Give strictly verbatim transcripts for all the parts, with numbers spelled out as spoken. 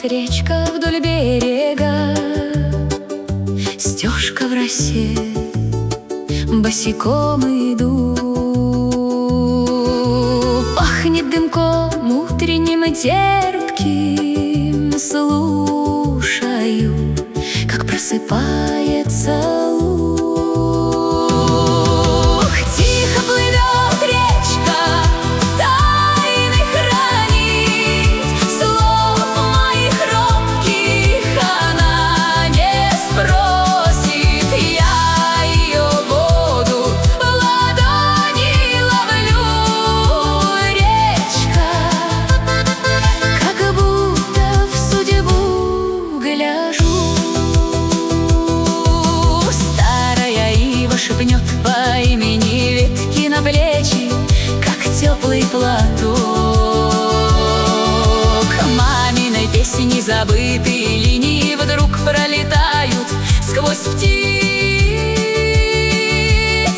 речка вдоль берега, стежка в росе, босиком иду. Пахнет дымком утренним и терпким, слушаю, как просыпается луг. Тихо плывет речка, тайны хранит, слов моих робких она не спросит. Я ее воду в ладони ловлю. Речка, как будто в судьбу гляжу. Старая ива шепнет по имени ветки на плечи, как теплый платок. Маминой песни забытые линии вдруг пролетают сквозь птиц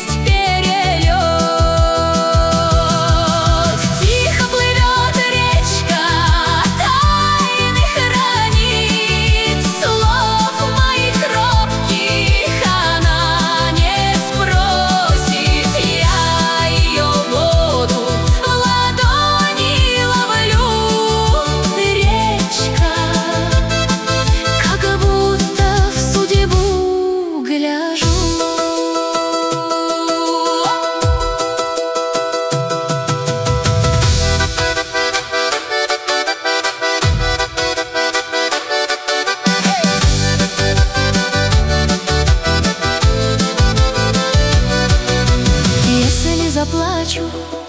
перелет. Тихо плывет речка, тайны хранит, слов моих робких она не спросит. Я ее воду в ладони ловлю. Речка, как будто в судьбу гляжу. Если заплачу,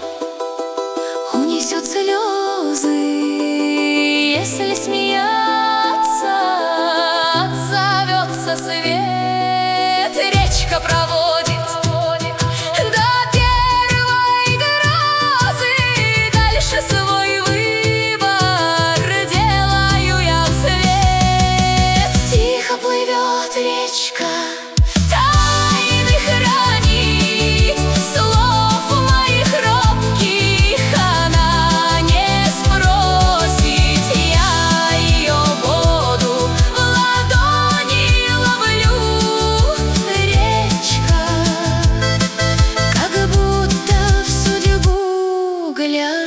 унесет слезы. Если смеяться, отзовется свет. Речка проводит до первой грозы. Дальше свой выбор делаю я вслед. Тихо плывет речка, тайны хранит, слов моих робких она не спросит. Я ее воду в ладони ловлю. Речка, как будто в судьбу гляжу.